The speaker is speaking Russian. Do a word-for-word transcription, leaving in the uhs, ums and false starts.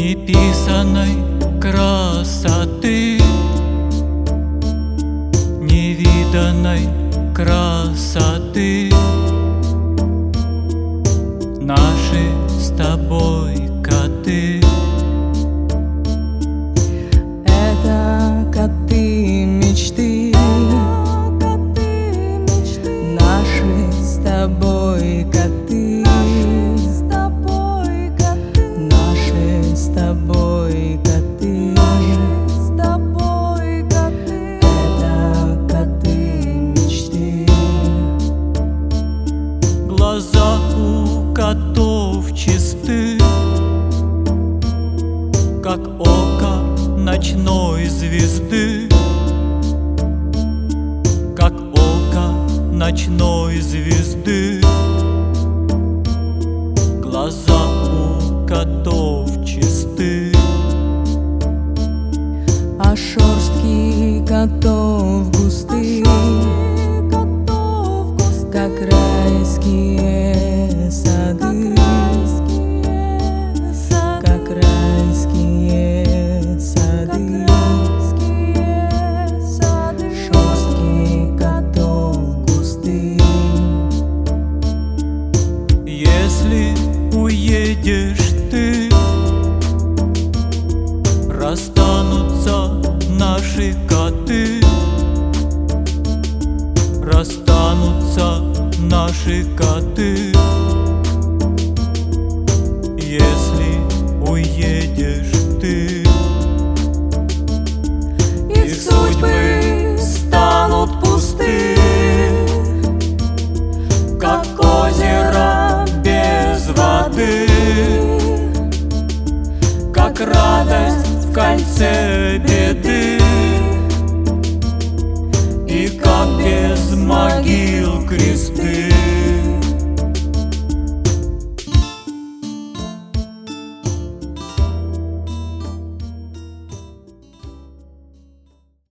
неписаной красоты, невиданной красоты. Наши с тобой коты. Это коты мечты, наши с тобой коты, наши с тобой коты, это коты мечты. Глаза у котов чисты, как око ночной звезды, как око ночной звезды. Глаза у котов чисты, а шерстки котов густы, как райские сады, как райские сады. Шерстки котов густы. Если уедешь ты, расстанутся наши коты, расстанутся наши коты. Если уедешь ты, Их судьбы станут пусты, как озеро без воды, как радость в кольце беды, и как без могил кресты.